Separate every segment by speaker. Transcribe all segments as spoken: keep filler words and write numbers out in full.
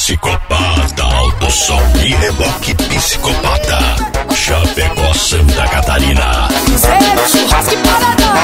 Speaker 1: Psicopata, alto som e reboque psicopata. Chapecó, Santa Catarina.
Speaker 2: Zero, churrasco e paradão.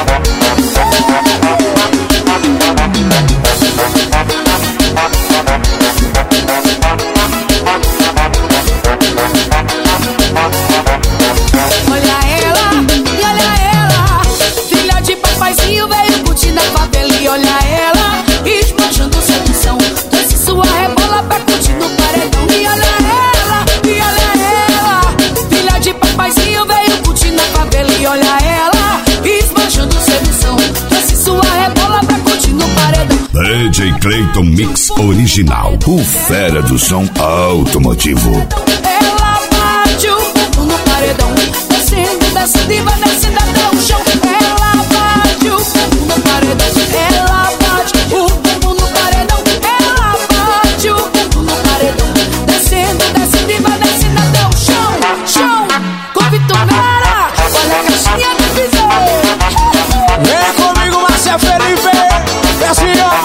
Speaker 2: Olha ela, e olha ela, filha de papaizinho veio curtir na favela. E olha ela, esbanjando sedução, desce sua rebola pra curtir no paredão. E olha ela, e olha ela, filha de papaizinho veio curtir na favela. E olha ela, esbanjando sedução, desce sua rebola pra curtir no paredão.
Speaker 1: D J Clayton Mix Original, o fera do som automotivo.
Speaker 2: Ela bate o bumbum no paredão, descendo, descendo e vai descendo até o chão. Ela bate o bumbum no paredão, ela bate o bumbum no paredão, ela bate o bumbum no paredão, descendo, descendo e vai descendo até o chão. Chão, com Vitomera, olha a caixinha do piseiro.
Speaker 3: Vem comigo, Márcia Felipe, desce ó.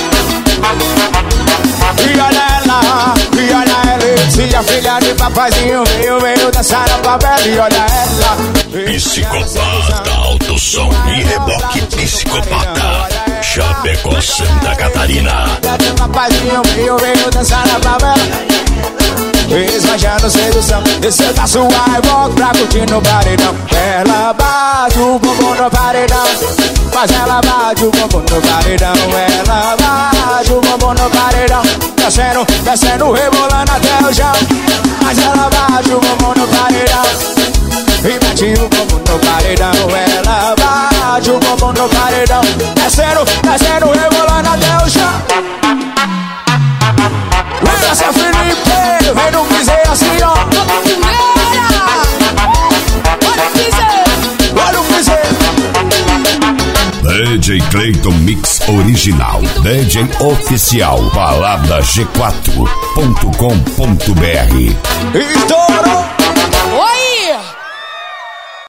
Speaker 3: E olha ela, e olha ela, se a filha de papaizinho veio, veio dançar na favela. E olha ela,
Speaker 1: Psicopata, alto som e reboque psicopata. Chapecó, Santa Catarina.
Speaker 3: de papaizinho veio, veio dançar na favela. Esbanjando sedução, desceu da sua e volta pra curtir no paredão. Ela bate o bumbum no paredão, mas ela bate o bumbum no paredão. Ela bate o bumbum no paredão, descendo, descendo, rebolando até o chão. Mas ela bate o bumbum no paredão e bate o bumbum no paredão. Ela bate o bumbum no paredão, descendo, descendo, rebolando até o chão. Vem Márcia Felipe, vem no piseiro assim ó.
Speaker 2: Olha o piseiro,
Speaker 3: Olha o piseiro.
Speaker 1: D J Clayton Mix Original, D J Oficial, balada g quatro ponto com ponto br.
Speaker 3: Estourou.